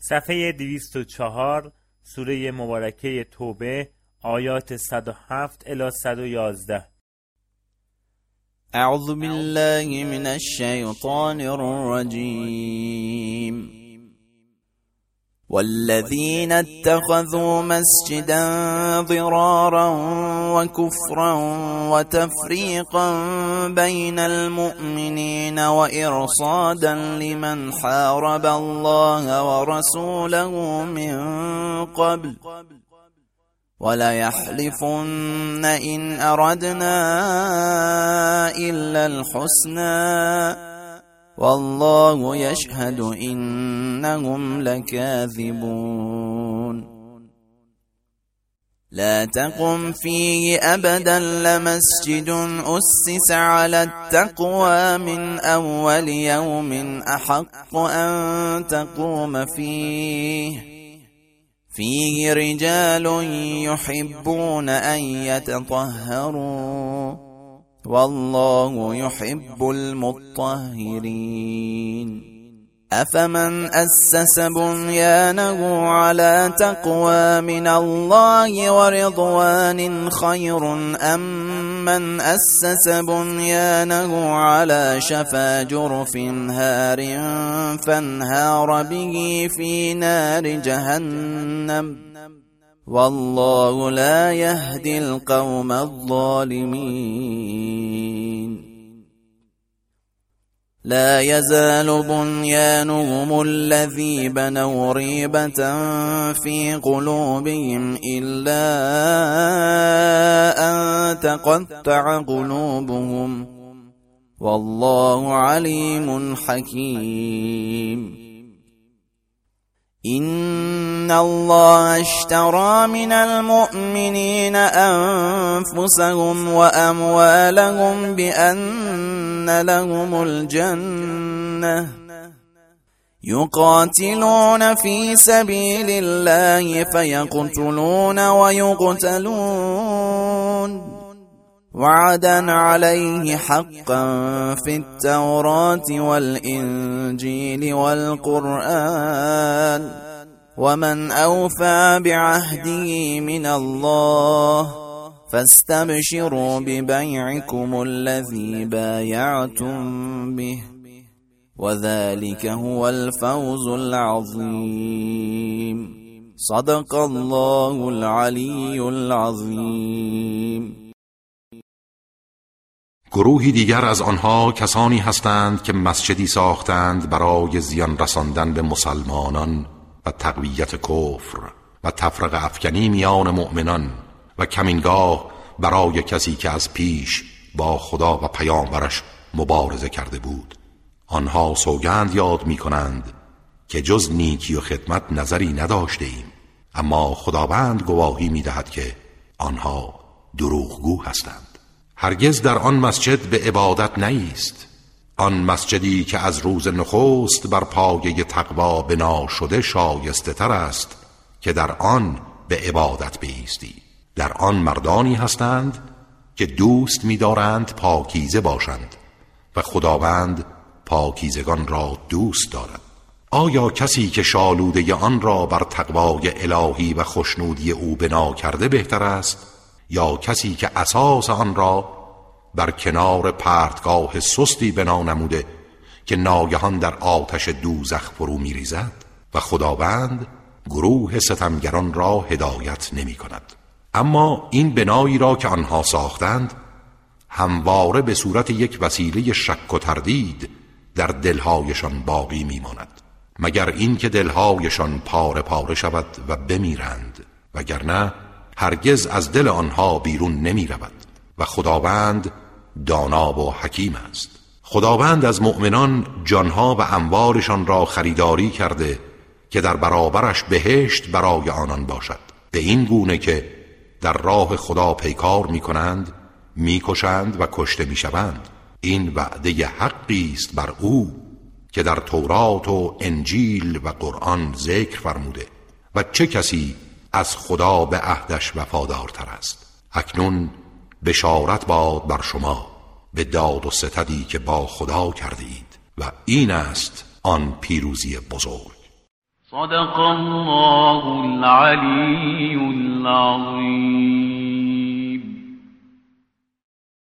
صفحه 204 سوره مبارکه توبه آیات 107 الی 111. اعوذ بالله من الشیطان الرجیم والذين اتخذوا مسجدا ضرارا وكفرا وتفريقا بين المؤمنين وإرصادا لمن حارب الله ورسوله من قبل وليحلفن إن أردنا إلا الحسنى والله يشهد إنهم لكاذبون لا تقم فيه أبدا لمسجد أسس على التقوى من أول يوم أحق أن تقوم فيه رجال يحبون أن يتطهروا والله يحب المطهرين أفمن أسس بنيانه على تقوى من الله ورضوان خير أم من أسس بنيانه على شفا جرف هار فانهار به في نار جهنم والله لا يهدي القوم الظالمين لا يزال بنيانهم الذي بنوا ريبة في قلوبهم إلا أن تقطع قلوبهم والله عليم حكيم إن الله اشترى من المؤمنين أنفسهم وأموالهم بأن لهم الجنة يقاتلون في سبيل الله فيقتلون ويقتلون وعدا عليه حقا في التوراة والإنجيل والقرآن ومن أوفى بعهده من الله فاستبشروا ببيعكم الذي بايعتم به وذلك هو الفوز العظيم صدق الله العلی العظیم. گروهی دیگر از آنها کسانی هستند که مسجدی ساختند برای زیان رساندن به مسلمانان و تقویت کفر و تفرقه افکنی میان مؤمنان و کمینگاه برای کسی که از پیش با خدا و پیامبرش مبارزه کرده بود. آنها سوگند یاد می کنند که جز نیکی و خدمت نظری نداشته ایم، اما خداوند گواهی می دهد که آنها دروغگو هستند. هرگز در آن مسجد به عبادت نیست، آن مسجدی که از روز نخست بر پایه تقوا بنا شده شایسته تر است که در آن به عبادت بایستی. در آن مردانی هستند که دوست می دارند پاکیزه باشند و خداوند پاکیزگان را دوست دارد. آیا کسی که شالوده آن را بر تقوای الهی و خوشنودی او بنا کرده بهتر است، یا کسی که اساس آن را بر کنار پرتگاه سستی بنا نموده که ناگهان در آتش دوزخ فرو می ریزد؟ و خداوند گروه ستمگران را هدایت نمی کند. اما این بنایی را که آنها ساختند همواره به صورت یک وسیله شک و تردید در دلهایشان باقی می ماند، مگر این که دلهایشان پاره پاره شود و بمیرند، وگرنه هرگز از دل آنها بیرون نمی رود. و خداوند دانا و حکیم است. خداوند از مؤمنان جانها و اموالشان را خریداری کرده که در برابرش بهشت برای آنان باشد، به این گونه که در راه خدا پیکار می کنند، می کشند و کشته می شوند. این وعده حقی است بر او که در تورات و انجیل و قرآن ذکر فرموده. و چه کسی از خدا به عهدش وفادارتر است؟ اکنون بشارت باد بر شما به داد و ستدی که با خدا کرده اید و این است آن پیروزی بزرگ. صدق الله العلی العظیم.